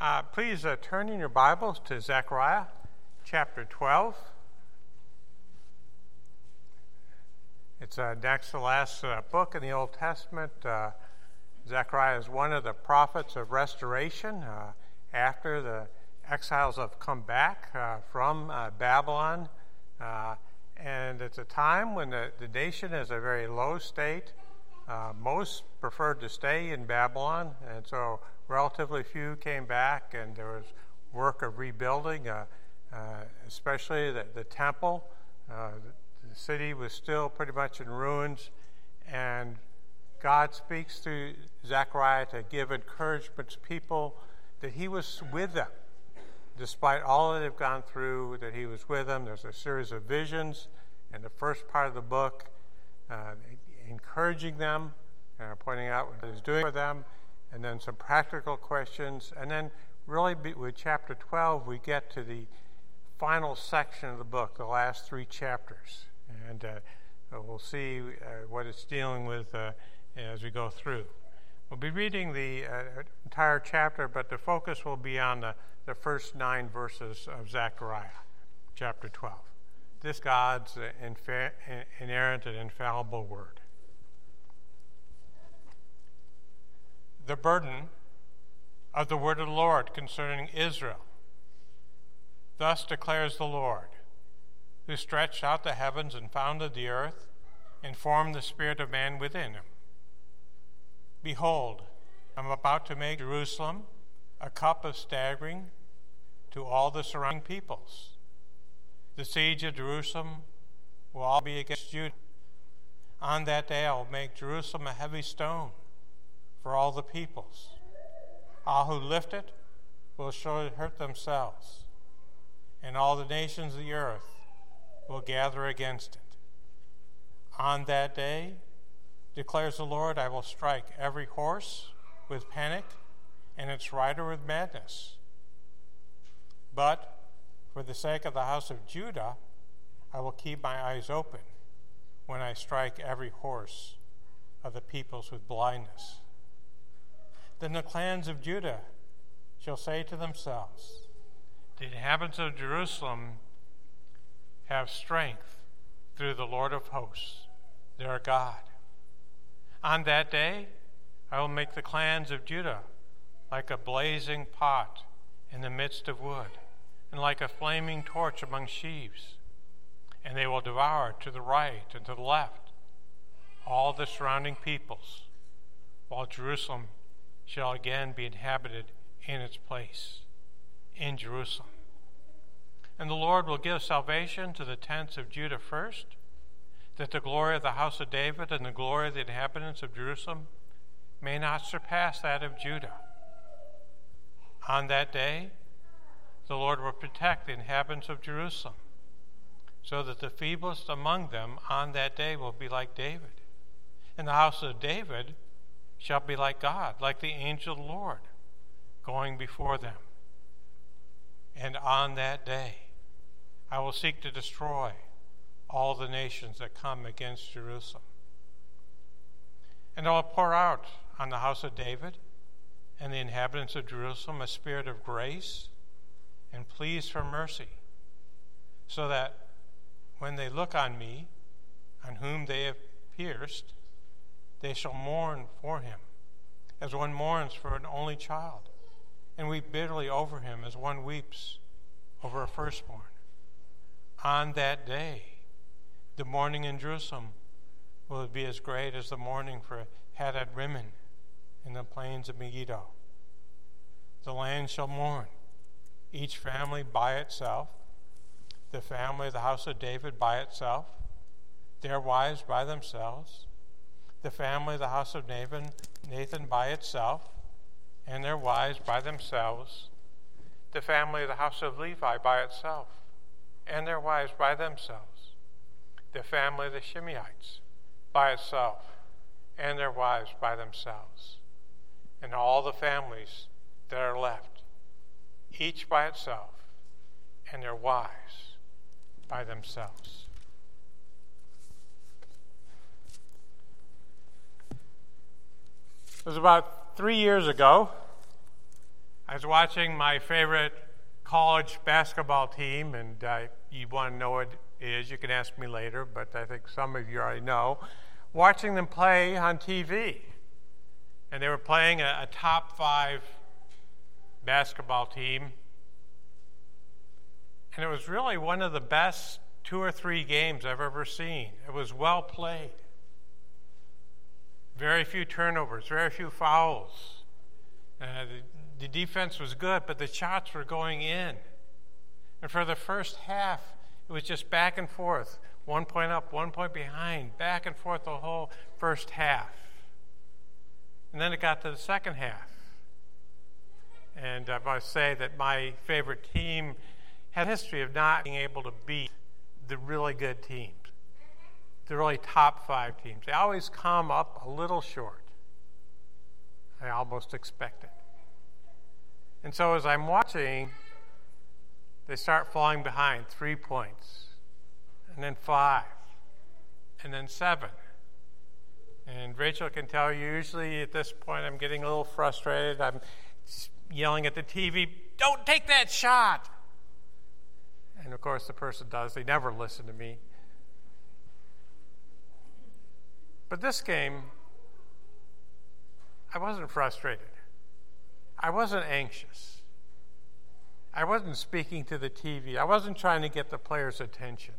Please turn in your Bibles to Zechariah chapter 12. It's next to the last book in the Old Testament. Zechariah is one of the prophets of restoration after the exiles have come back from Babylon. And it's a time when the nation is a very low state. Most preferred to stay in Babylon, and so relatively few came back, and there was work of rebuilding, especially the temple. The city was still pretty much in ruins, and God speaks through Zechariah to give encouragement to people that he was with them. Despite all that they've gone through, that he was with them. There's a series of visions in the first part of the book, encouraging them, pointing out what he's doing for them, and then some practical questions. And then really with chapter 12, we get to the final section of the book, the last three chapters. And we'll see what it's dealing with as we go through. We'll be reading the entire chapter, but the focus will be on the first 9 verses of Zechariah, chapter 12. This God's inerrant and infallible word. The burden of the word of the Lord concerning Israel. Thus declares the Lord, who stretched out the heavens and founded the earth, and formed the spirit of man within him. Behold, I am about to make Jerusalem a cup of staggering to all the surrounding peoples. The siege of Jerusalem will all be against Judah. On that day I will make Jerusalem a heavy stone for all the peoples. All who lift it will surely hurt themselves, and all the nations of the earth will gather against it. On that day, declares the Lord, I will strike every horse with panic and its rider with madness. But for the sake of the house of Judah, I will keep my eyes open when I strike every horse of the peoples with blindness. Then the clans of Judah shall say to themselves, the inhabitants of Jerusalem have strength through the Lord of hosts, their God. On that day, I will make the clans of Judah like a blazing pot in the midst of wood, and like a flaming torch among sheaves. And they will devour to the right and to the left all the surrounding peoples, while Jerusalem shall again be inhabited in its place, in Jerusalem. And the Lord will give salvation to the tents of Judah first, that the glory of the house of David and the glory of the inhabitants of Jerusalem may not surpass that of Judah. On that day, the Lord will protect the inhabitants of Jerusalem, so that the feeblest among them on that day will be like David. And the house of David shall be like God, like the angel of the Lord, going before them. And on that day, I will seek to destroy all the nations that come against Jerusalem. And I will pour out on the house of David and the inhabitants of Jerusalem a spirit of grace and pleas for mercy, so that when they look on me, on whom they have pierced, they shall mourn for him, as one mourns for an only child, and weep bitterly over him as one weeps over a firstborn. On that day, the mourning in Jerusalem will be as great as the mourning for Hadad Rimmon in the plains of Megiddo. The land shall mourn, each family by itself, the family of the house of David by itself, their wives by themselves, the family of the house of Nathan by itself, and their wives by themselves, the family of the house of Levi by itself, and their wives by themselves, the family of the Shimeites by itself, and their wives by themselves, and all the families that are left, each by itself, and their wives by themselves. It was about 3 years ago I was watching my favorite college basketball team, and you want to know what it is, you can ask me later, but I think some of you already know. Watching them play on TV. And they were playing a top 5 basketball team. And it was really one of the best 2 or 3 games I've ever seen. It was well played. Very few turnovers, very few fouls. The defense was good, but the shots were going in. And for the first half, it was just back and forth. 1 point up, 1 point behind, back and forth the whole first half. And then it got to the second half. And I must say that my favorite team had a history of not being able to beat the really good teams, the really top 5 teams. They always come up a little short. I almost expect it. And so as I'm watching, they start falling behind 3 points, and then 5, and then 7. And Rachel can tell you, usually at this point I'm getting a little frustrated. I'm yelling at the TV, "Don't take that shot!" And of course the person does. They never listen to me. But this game, I wasn't frustrated. I wasn't anxious. I wasn't speaking to the TV. I wasn't trying to get the players' attention.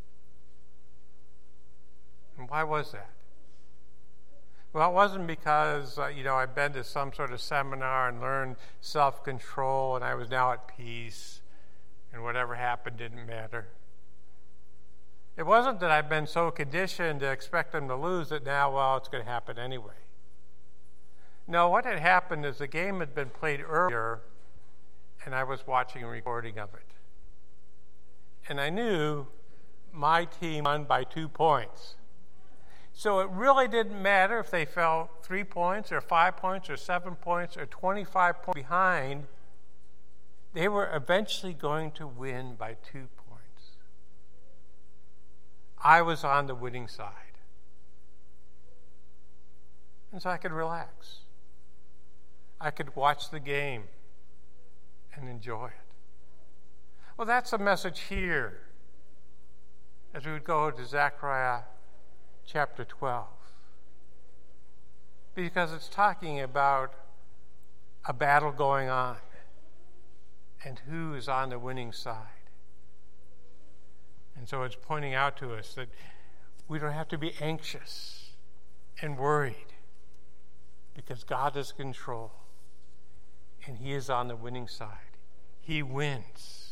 And why was that? Well, it wasn't because, I'd been to some sort of seminar and learned self-control and I was now at peace and whatever happened didn't matter. It wasn't that I'd been so conditioned to expect them to lose that now, it's going to happen anyway. No, what had happened is the game had been played earlier and I was watching a recording of it. And I knew my team won by 2 points. So it really didn't matter if they fell 3 points or 5 points or 7 points or 25 points behind. They were eventually going to win by 2 points. I was on the winning side. And so I could relax. I could watch the game and enjoy it. Well, that's the message here as we would go to Zechariah chapter 12. Because it's talking about a battle going on and who is on the winning side. And so it's pointing out to us that we don't have to be anxious and worried because God is in control and He is on the winning side. He wins.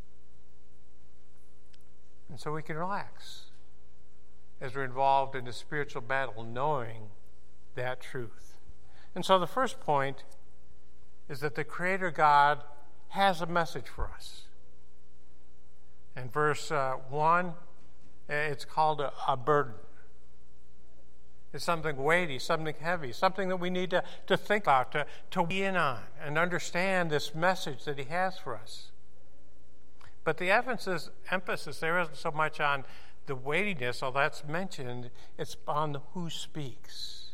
And so we can relax as we're involved in a spiritual battle, knowing that truth. And so the first point is that the Creator God has a message for us. In verse 1, it's called a burden. It's something weighty, something heavy, something that we need to think about, to weigh in on, and understand this message that He has for us. But the emphasis there isn't so much on the weightiness, although that's mentioned, it's on who speaks.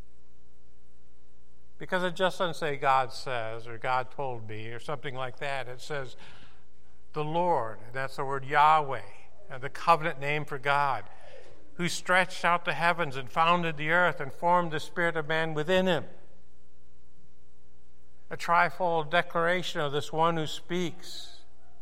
Because it just doesn't say God says or God told me or something like that. It says the Lord, that's the word Yahweh, the covenant name for God, who stretched out the heavens and founded the earth and formed the spirit of man within him. A trifold declaration of this one who speaks,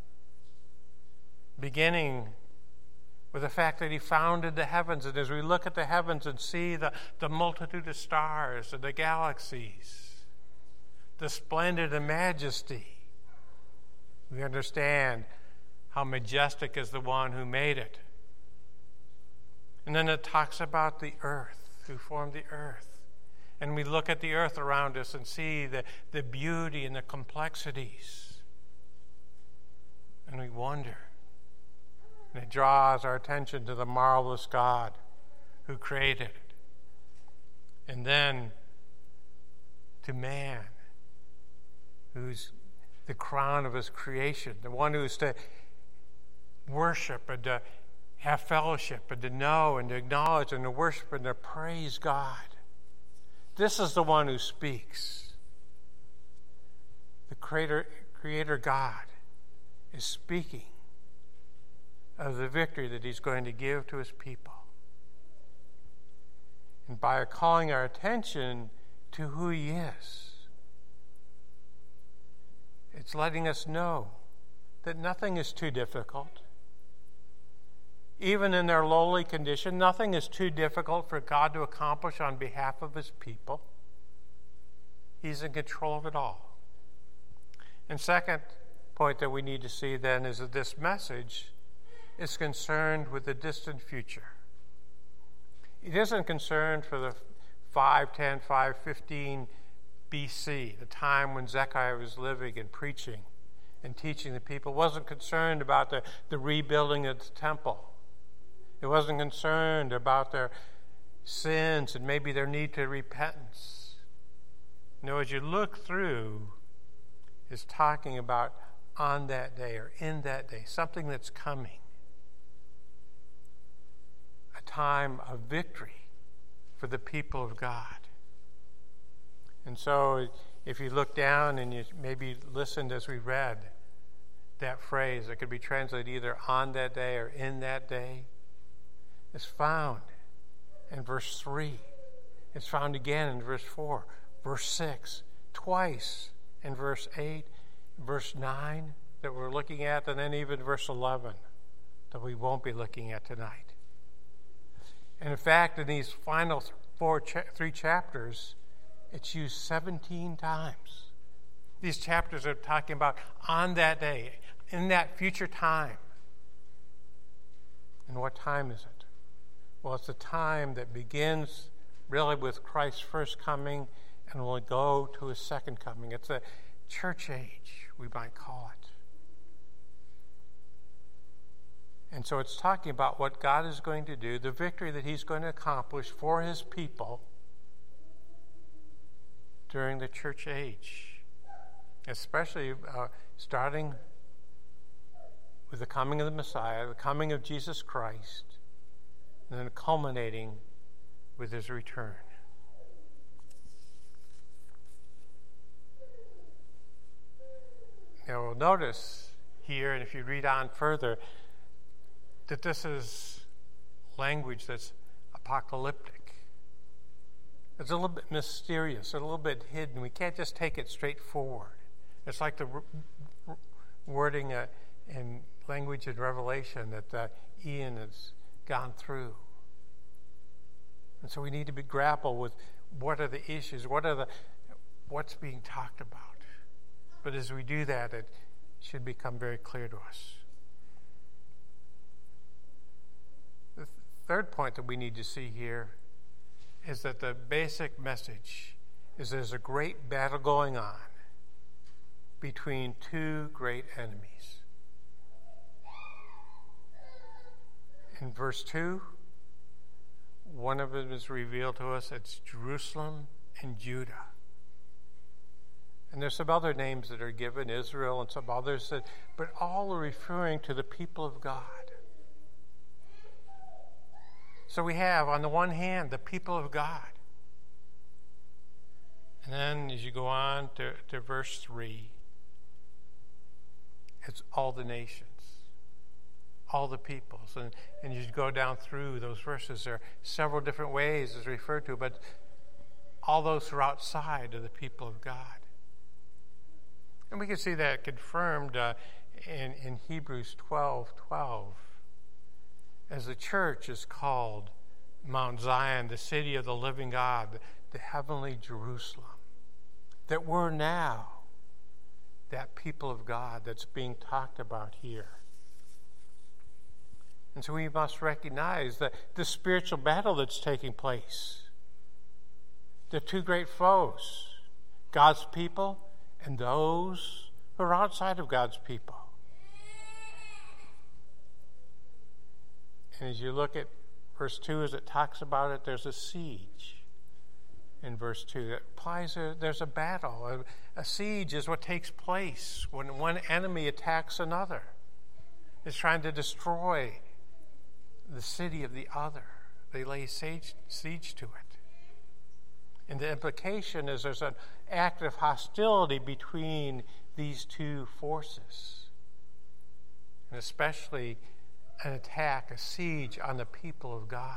beginning with the fact that He founded the heavens. And as we look at the heavens and see the multitude of stars and the galaxies, the splendor and majesty, we understand how majestic is the one who made it. And then it talks about the earth, who formed the earth. And we look at the earth around us and see the beauty and the complexities. And we wonder. And it draws our attention to the marvelous God who created it. And then to man, who's the crown of His creation, the one who's to worship and to have fellowship and to know and to acknowledge and to worship and to praise God. This is the one who speaks. the Creator God is speaking of the victory that he's going to give to his people. And by calling our attention to who he is, it's letting us know that nothing is too difficult. Even in their lowly condition, nothing is too difficult for God to accomplish on behalf of his people. He's in control of it all. And second point that we need to see then is that this message is concerned with the distant future. It isn't concerned for the 510, 515 BC, the time when Zechariah was living and preaching and teaching the people. It wasn't concerned about the rebuilding of the temple. It wasn't concerned about their sins and maybe their need to repentance. No, as you look through, it's talking about on that day or in that day, something that's coming. A time of victory for the people of God. And so if you look down and you maybe listened as we read that phrase, it could be translated either on that day or in that day. It's found in verse 3. It's found again in verse 4, verse 6, twice in verse 8, verse 9 that we're looking at, and then even verse 11 that we won't be looking at tonight. And in fact, in these final three chapters, it's used 17 times. These chapters are talking about on that day, in that future time. And what time is it? Well, it's the time that begins really with Christ's first coming and will go to his second coming. It's a church age, we might call it. And so it's talking about what God is going to do, the victory that he's going to accomplish for his people during the church age, especially starting with the coming of the Messiah, the coming of Jesus Christ, and then culminating with his return. Now, we'll notice here, and if you read on further, that this is language that's apocalyptic. It's a little bit mysterious, a little bit hidden. We can't just take it straight forward. It's like the wording in language in Revelation that Ian has gone through. And so we need to grapple with what are the issues, what's being talked about. But as we do that, it should become very clear to us. The third point that we need to see here is that the basic message is there's a great battle going on between two great enemies. In verse 2, one of them is revealed to us. It's Jerusalem and Judah. And there's some other names that are given, Israel and some others, but all are referring to the people of God. So we have, on the one hand, the people of God. And then as you go on to verse 3, it's all the nations, all the peoples. And you go down through those verses, there are several different ways it's referred to, but all those who are outside of the people of God. And we can see that confirmed in Hebrews 12:12, as the church is called Mount Zion, the city of the living God, the heavenly Jerusalem. That we're now that people of God that's being talked about here. And so we must recognize that the spiritual battle that's taking place. The two great foes, God's people and those who are outside of God's people. And as you look at verse 2, as it talks about it, there's a siege in verse 2. That implies there's a battle. A siege is what takes place when one enemy attacks another. It's trying to destroy the city of the other. They lay siege to it. And the implication is there's an act of hostility between these two forces, and especially an attack, a siege on the people of God.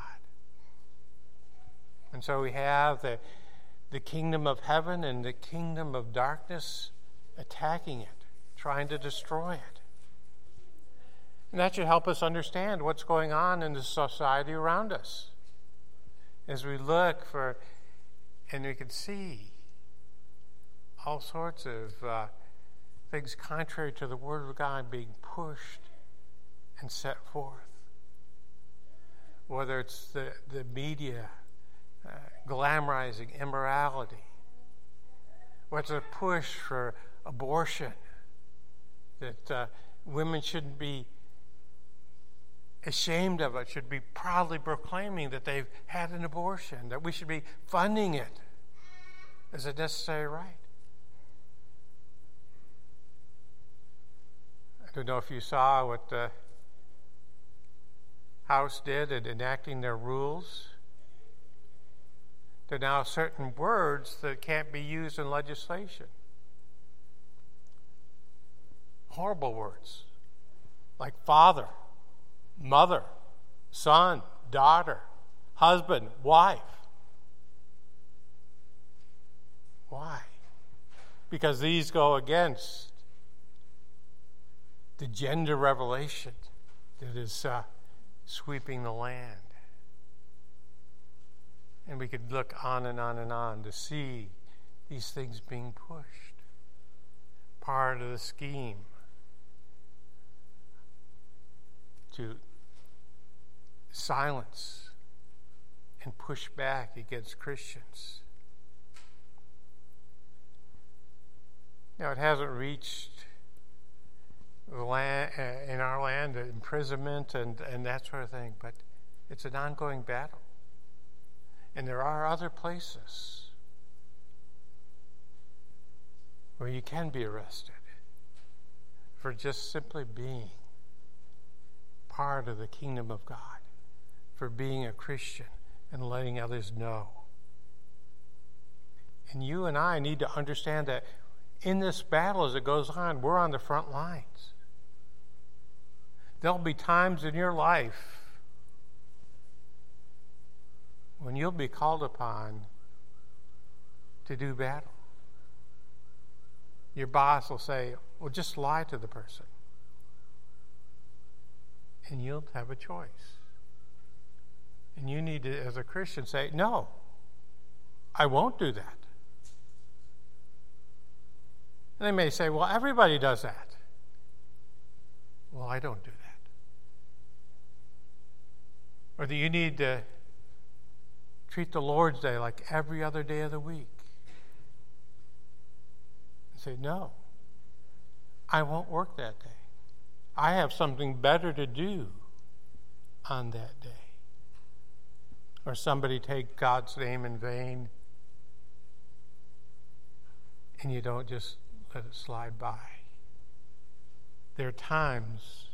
And so we have the kingdom of heaven and the kingdom of darkness attacking it, trying to destroy it. And that should help us understand what's going on in the society around us. As we look for, and we can see all sorts of things contrary to the Word of God being pushed and set forth. Whether it's the media glamorizing immorality, what's a push for abortion, that women shouldn't be ashamed of it, should be proudly proclaiming that they've had an abortion, that we should be funding it as a necessary right. I don't know if you saw what the House did in enacting their rules. There are now certain words that can't be used in legislation. Horrible words, like father, mother, son, daughter, husband, wife. Why? Because these go against the gender revelation that is sweeping the land. And we could look on and on and on to see these things being pushed. Part of the scheme to silence and push back against Christians. Now, it hasn't reached the land, in our land, imprisonment and that sort of thing, but it's an ongoing battle. And there are other places where you can be arrested for just simply being part of the kingdom of God, for being a Christian and letting others know. And you and I need to understand that in this battle as it goes on, we're on the front lines. There'll be times in your life when you'll be called upon to do battle. Your boss will say, well, just lie to the person. And you'll have a choice. And you need to, as a Christian, say, no, I won't do that. And they may say, well, everybody does that. Well, I don't do that. Or that you need to treat the Lord's Day like every other day of the week. And say, no, I won't work that day. I have something better to do on that day. Or somebody take God's name in vain and you don't just let it slide by. There are times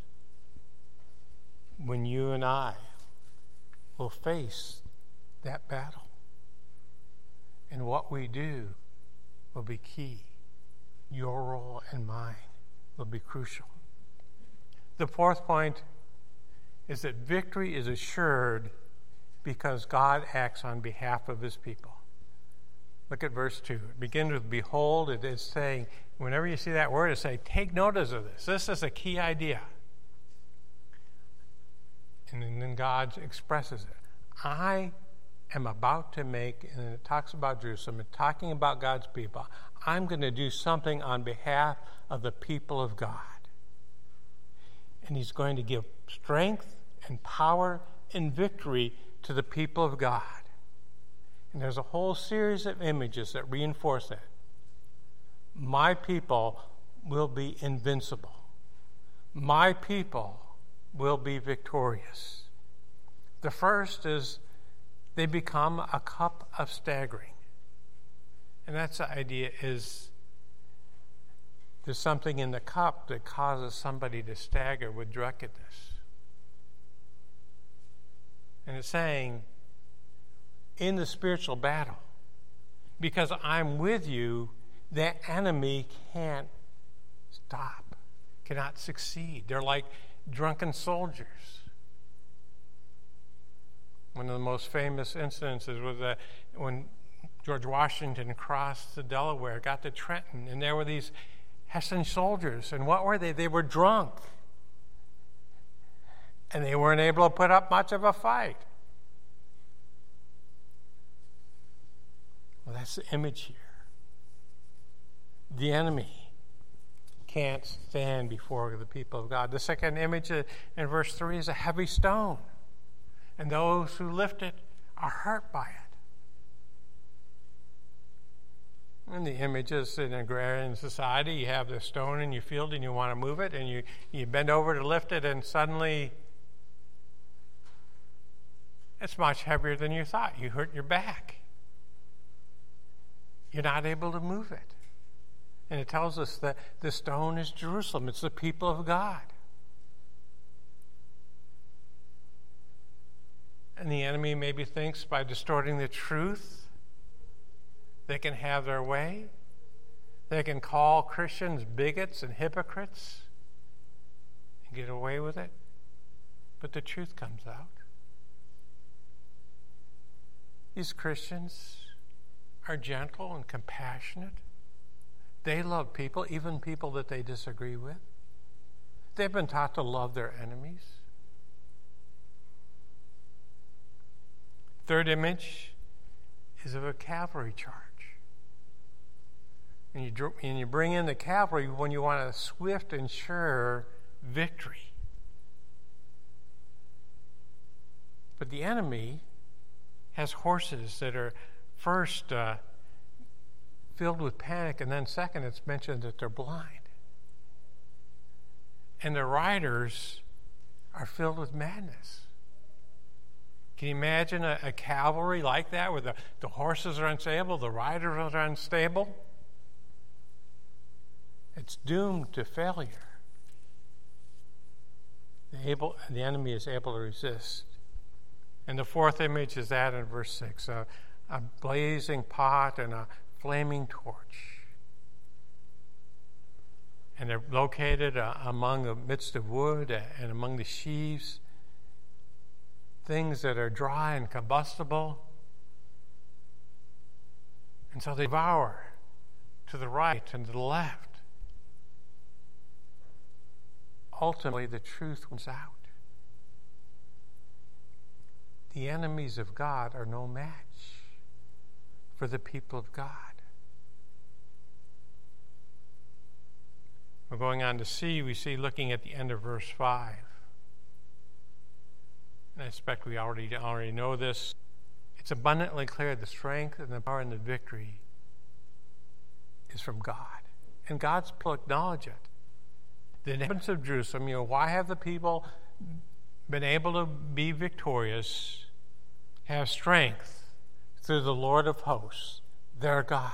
when you and I will face that battle. And what we do will be key. Your role and mine will be crucial. The fourth point is that victory is assured because God acts on behalf of his people. Look at verse 2. It begins with behold. It is saying, whenever you see that word, it's saying, take notice of this. This is a key idea. And then God expresses it. I am about to make, and it talks about Jerusalem, and talking about God's people. I'm going to do something on behalf of the people of God. And he's going to give strength and power and victory to the people of God. And there's a whole series of images that reinforce that. My people will be invincible. My people will be victorious. The first is they become a cup of staggering. And that's the idea is there's something in the cup that causes somebody to stagger with drunkenness. And it's saying, in the spiritual battle, because I'm with you, the enemy can't stop, cannot succeed. They're like drunken soldiers. One of the most famous incidences was when George Washington crossed the Delaware, got to Trenton, and there were these Hessian soldiers. And what were they? They were drunk. And they weren't able to put up much of a fight. Well, that's the image here. The enemy can't stand before the people of God. The second image in verse 3 is a heavy stone. And those who lift it are hurt by it. And the image is in agrarian society. You have the stone in your field and you want to move it, and you bend over to lift it, and suddenly it's much heavier than you thought. You hurt your back. You're not able to move it. And it tells us that the stone is Jerusalem. It's the people of God. And the enemy maybe thinks by distorting the truth, they can have their way. They can call Christians bigots and hypocrites and get away with it. But the truth comes out. These Christians are gentle and compassionate. They love people, even people that they disagree with. They've been taught to love their enemies. Third image is of a cavalry charge. And you bring in the cavalry when you want a swift and sure victory. But the enemy has horses that are first filled with panic, and then second, it's mentioned that they're blind. And the riders are filled with madness. Can you imagine a cavalry like that, where the horses are unstable, the riders are unstable? It's doomed to failure. The enemy is able to resist. And the fourth image is that in verse 6, a blazing pot and a flaming torch. And they're located among the midst of wood and among the sheaves, things that are dry and combustible. And so they devour to the right and to the left. Ultimately, the truth wins out. The enemies of God are no match for the people of God. We're going on to see, we see looking at the end of verse 5. And I expect we already know this. It's abundantly clear the strength and the power and the victory is from God. And God's people acknowledge it. The inhabitants of Jerusalem, why have the people been able to be victorious, have strength through the Lord of hosts, their God?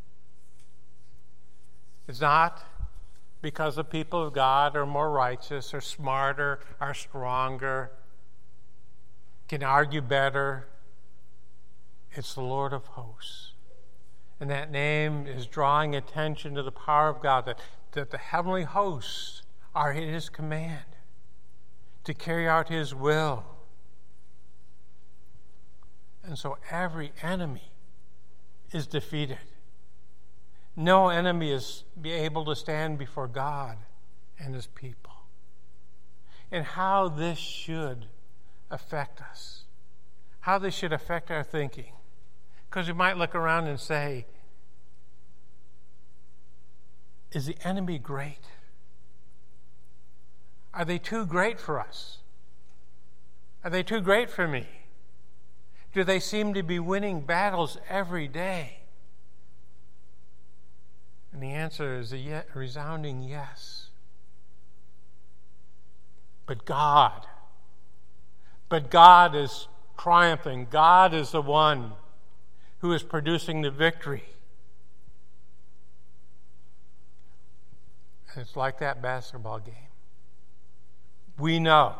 It's not because the people of God are more righteous or smarter or stronger, can argue better. It's the Lord of hosts. And that name is drawing attention to the power of God, that the heavenly hosts are at his command to carry out his will. And so every enemy is defeated. No enemy is able to stand before God and his people. And how this should affect us, how this should affect our thinking. Because we might look around and say, is the enemy great? Are they too great for us? Are they too great for me? Do they seem to be winning battles every day? And the answer is a resounding yes. But God is triumphing. God is the one who is producing the victory. And it's like that basketball game. We know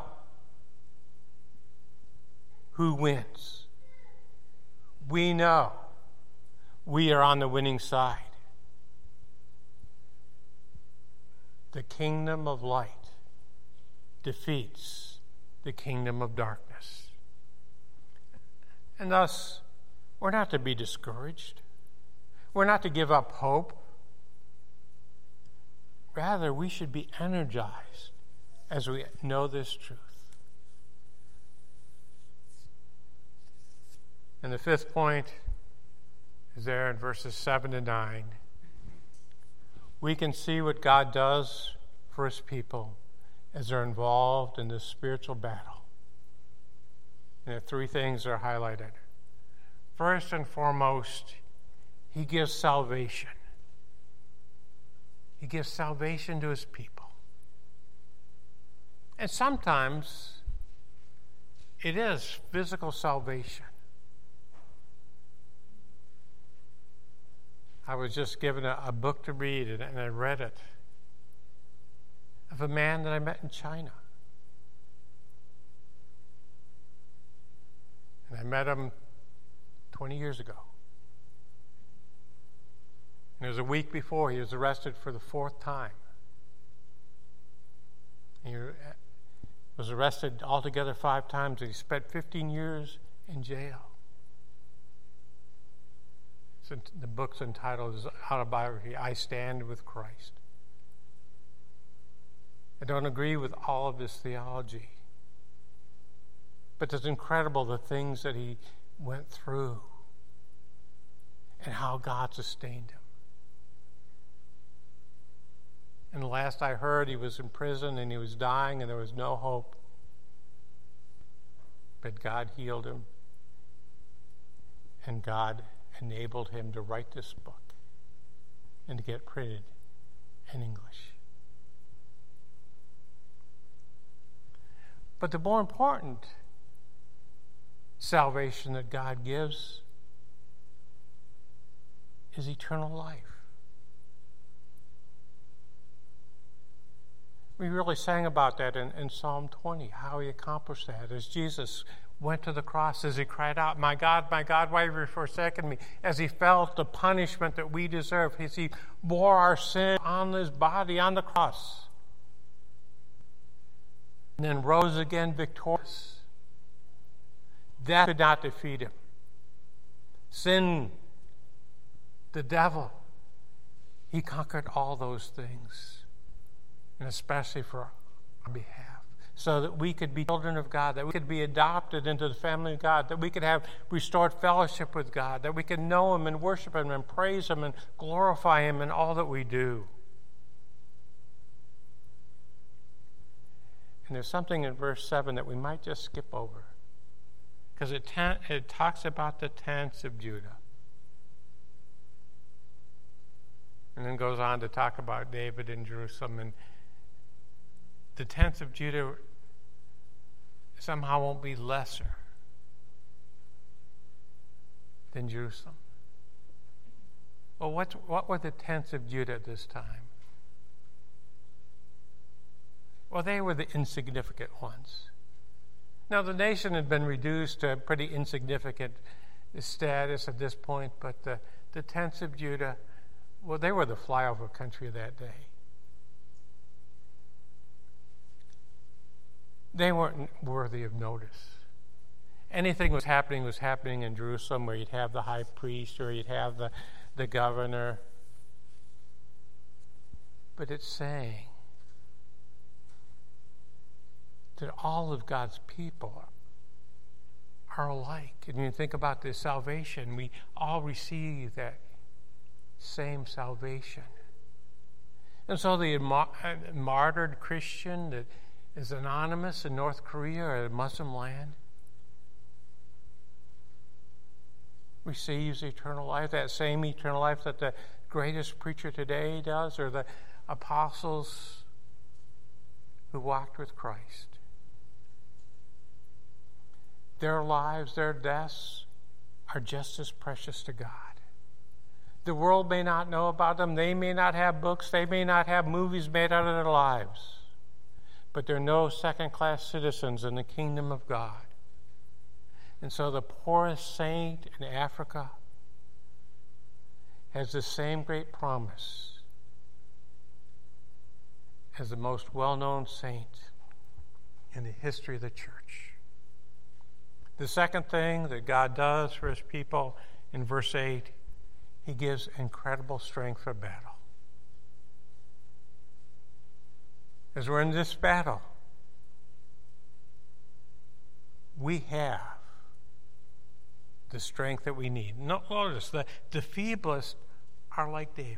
who wins. We know we are on the winning side. the kingdom of light defeats the kingdom of darkness. And thus, we're not to be discouraged. We're not to give up hope. Rather, we should be energized as we know this truth. And the fifth point is there in verses 7 to 9. We can see what God does for his people as they're involved in this spiritual battle. And the three things are highlighted. First and foremost, he gives salvation. He gives salvation to his people. And sometimes it is physical salvation. I was just given a book to read, and I read it, of a man that I met in China. And I met him 20 years ago. And it was a week before he was arrested for the 4th time. He was arrested altogether 5 times, and he spent 15 years in jail. The book's entitled, his autobiography, I Stand with Christ. I don't agree with all of his theology, but it's incredible the things that he went through and how God sustained him. And last I heard, he was in prison and he was dying and there was no hope. But God healed him, and God enabled him to write this book and to get printed in English. But the more important salvation that God gives is eternal life. We really sang about that in Psalm 20, how he accomplished that. As Jesus went to the cross, as he cried out, my God, why have you forsaken me? As he felt the punishment that we deserve, as he bore our sin on his body on the cross, and then rose again victorious. Death could not defeat him. Sin, the devil, he conquered all those things, and especially for our behalf, so that we could be children of God, that we could be adopted into the family of God, that we could have restored fellowship with God, that we could know him and worship him and praise him and glorify him in all that we do. And there's something in verse 7 that we might just skip over, because it talks about the tents of Judah. And then goes on to talk about David in Jerusalem. And the tents of Judah somehow won't be lesser than Jerusalem. Well, what were the tents of Judah at this time? Well, they were the insignificant ones. Now, the nation had been reduced to a pretty insignificant status at this point, but the tents of Judah, well, they were the flyover country of that day. They weren't worthy of notice. Anything was happening in Jerusalem, where you'd have the high priest or you'd have the governor. But it's saying that all of God's people are alike. And you think about this salvation, we all receive that same salvation. And so the martyred Christian that is anonymous in North Korea or a Muslim land receives eternal life, that same eternal life that the greatest preacher today does, or the apostles who walked with Christ. Their lives, their deaths are just as precious to God. The world may not know about them. They may not have books. They may not have movies made out of their lives. But they're no second-class citizens in the kingdom of God. And so the poorest saint in Africa has the same great promise as the most well-known saint in the history of the church. The second thing that God does for his people in verse 8, he gives incredible strength for battle. As we're in this battle, we have the strength that we need. Notice that the feeblest are like David.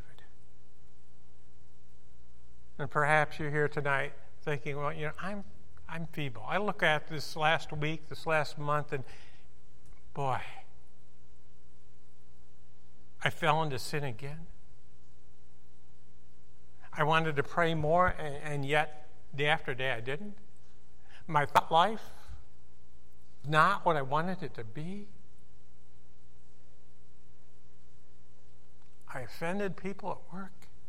And perhaps you're here tonight thinking, well, I'm feeble. I look at this last week, this last month, and boy, I fell into sin again. I wanted to pray more, and yet day after day I didn't. My thought life, not what I wanted it to be. I offended people at work.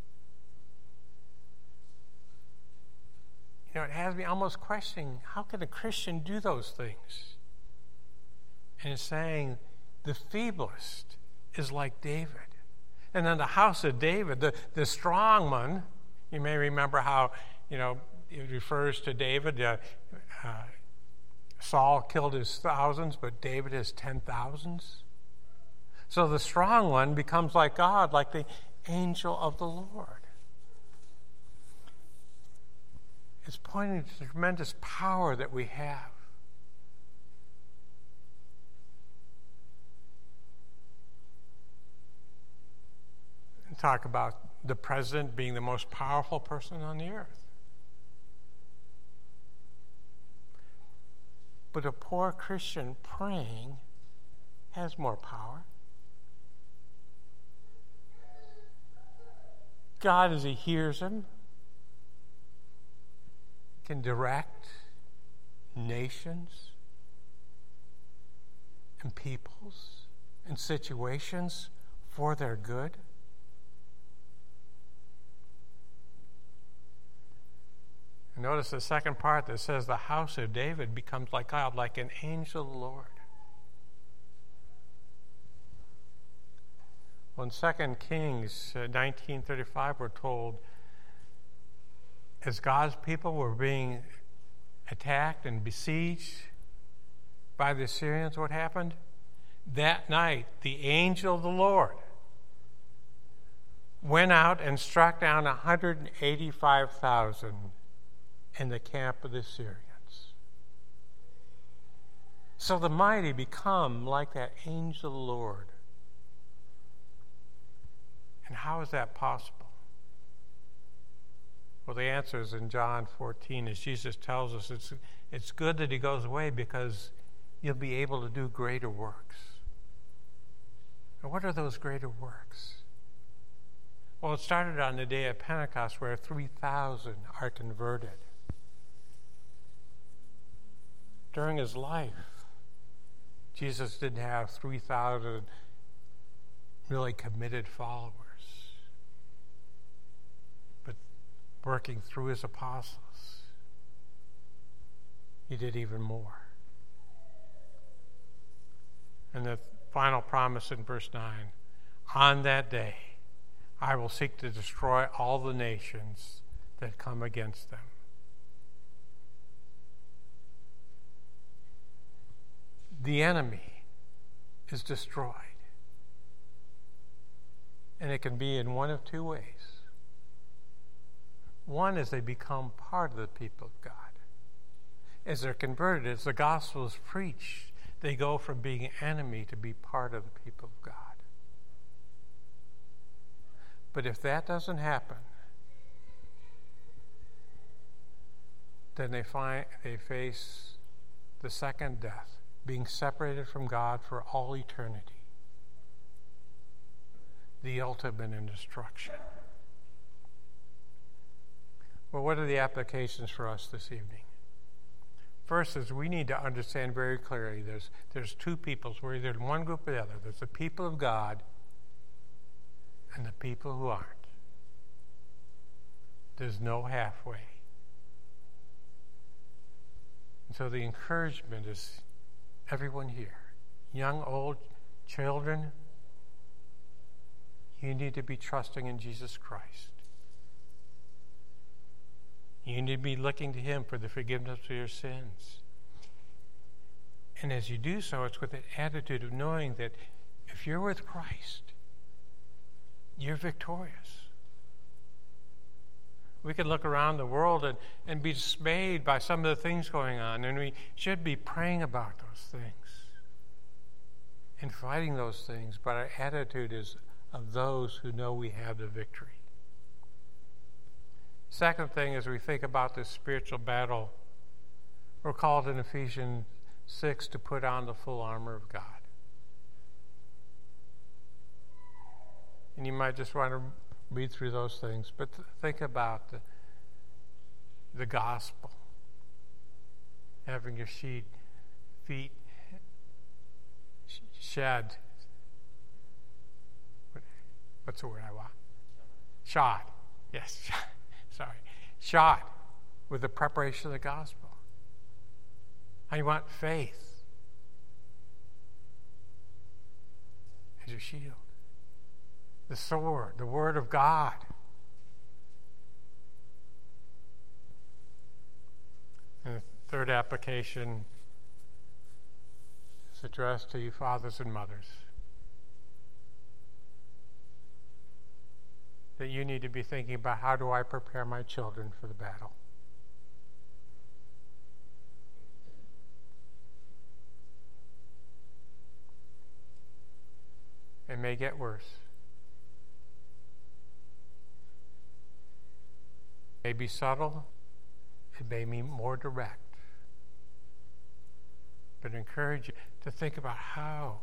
It has me almost questioning, how can a Christian do those things? And it's saying the feeblest is like David. And then the house of David, the strong one, you may remember how, it refers to David. Saul killed his thousands, but David his 10,000s. So the strong one becomes like God, like the angel of the Lord. It's pointing to the tremendous power that we have. And talk about the president being the most powerful person on the earth. But a poor Christian praying has more power. God, as he hears him, can direct nations and peoples and situations for their good. And notice the second part that says the house of David becomes like God, like an angel of the Lord. Well, in 2 Kings 19:35, we're told, as God's people were being attacked and besieged by the Assyrians, what happened? That night, the angel of the Lord went out and struck down 185,000 in the camp of the Assyrians. So the mighty become like that angel of the Lord. And how is that possible? Well, the answer is in John 14, as Jesus tells us, it's good that he goes away because you'll be able to do greater works. And what are those greater works? Well, it started on the day of Pentecost where 3,000 are converted. During his life, Jesus didn't have 3,000 really committed followers. Working through his apostles, he did even more. And the final promise in verse 9, on that day, I will seek to destroy all the nations that come against them. The enemy is destroyed. And it can be in one of two ways. One is they become part of the people of God. As they're converted, as the gospel is preached, they go from being enemy to be part of the people of God. But if that doesn't happen, then they face the second death, being separated from God for all eternity, the ultimate in destruction. Well, what are the applications for us this evening? First is we need to understand very clearly there's two peoples. We're either in one group or the other. There's the people of God and the people who aren't. There's no halfway. And so the encouragement is everyone here, young, old, children, you need to be trusting in Jesus Christ. You need to be looking to Him for the forgiveness of your sins. And as you do so, it's with an attitude of knowing that if you're with Christ, you're victorious. We could look around the world and be dismayed by some of the things going on, and we should be praying about those things and fighting those things, but our attitude is of those who know we have the victory. Second thing, as we think about this spiritual battle, we're called in Ephesians 6 to put on the full armor of God. And you might just want to read through those things, but think about the gospel. Having your feet shed. What's the word I want? Shod. Yes, sorry. Shod with the preparation of the gospel. And you want faith as your shield. The sword, the word of God. And the third application is addressed to you fathers and mothers. That you need to be thinking about, how do I prepare my children for the battle? It may get worse. It may be subtle. It may be more direct. But I encourage you to think about, how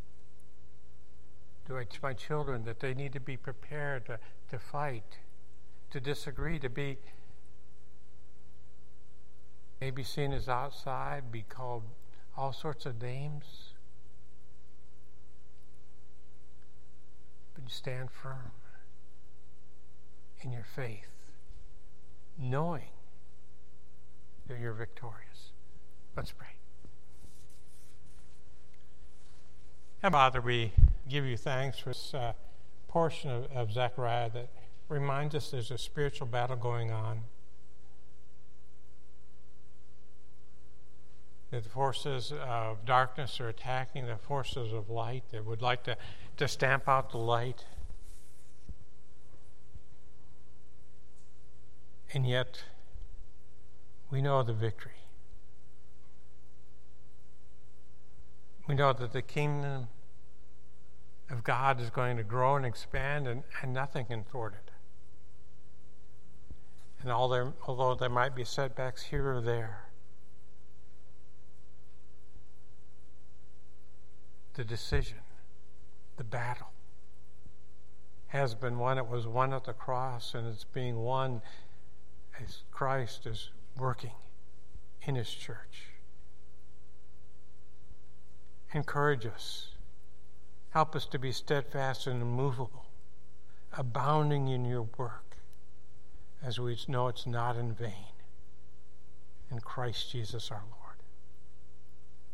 do I teach my children that they need to be prepared to fight, to disagree, to be maybe seen as outside, be called all sorts of names. But you stand firm in your faith, knowing that you're victorious. Let's pray. And Father, we give you thanks for this portion of Zechariah that reminds us there's a spiritual battle going on. That the forces of darkness are attacking the forces of light that would like to stamp out the light. And yet, we know the victory. We know that the kingdom of God is going to grow and expand, and nothing can thwart it. And although there might be setbacks here or there, the decision, the battle, has been won. It was won at the cross, and it's being won as Christ is working in His church. Encourage us. Help us to be steadfast and immovable, abounding in your work, as we know it's not in vain. In Christ Jesus our Lord.